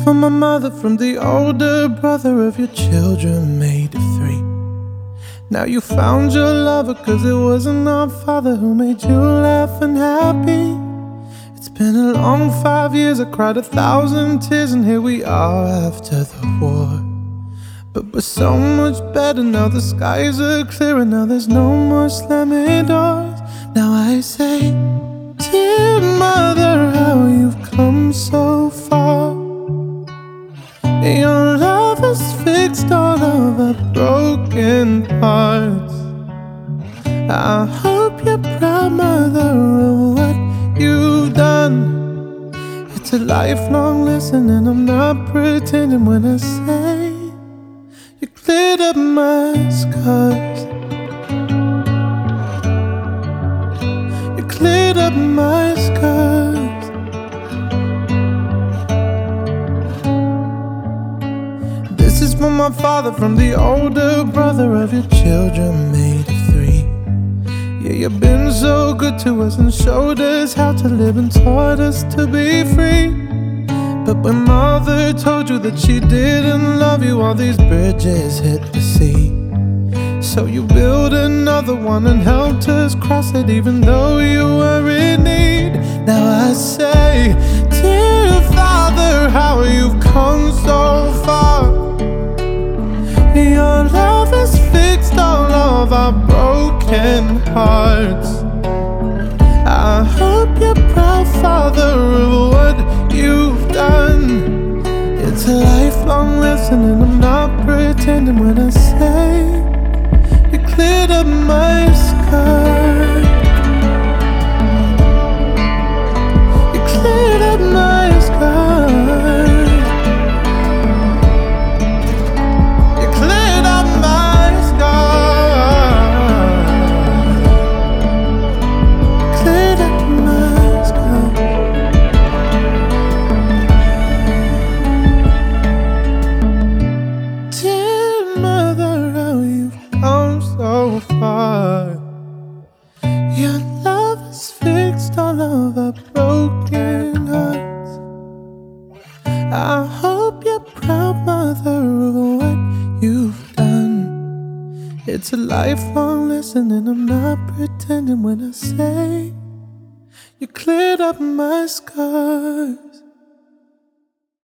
for my mother from the older brother of your children made it 3. Now you found your lover, cause it wasn't our father who made you laugh and happy. It's been a long 5 years, I cried 1,000 tears, and here we are after the war. But we're so much better now, the skies are clearer now, there's no more slamming doors. Now I say, dear mother, how you've come so far. Your love has fixed all of our broken hearts. I hope you're proud, mother, of what you've done. It's a lifelong lesson, and I'm not pretending when I say you cleared up my scars. You cleared up my scars. This is for my father from the older brother of your children made it 3. Yeah, you've been so good to us and showed us how to live and taught us to be free. But when mother told you that she didn't love you, all these bridges hit the sea. So you built another one and helped us cross it, even though you were in need. Now I say, dear father, how you've come so far. Your love has fixed all of our broken hearts. I hope you're proud, father, of what you've done. It's a lifelong lesson, and I'm not pretending when I say you cleared up my scars. You cleared up my scars. Your love has fixed all of our broken hearts. I hope you're proud, mother, of what you've done. It's a lifelong lesson, and I'm not pretending when I say you cleared up my scars.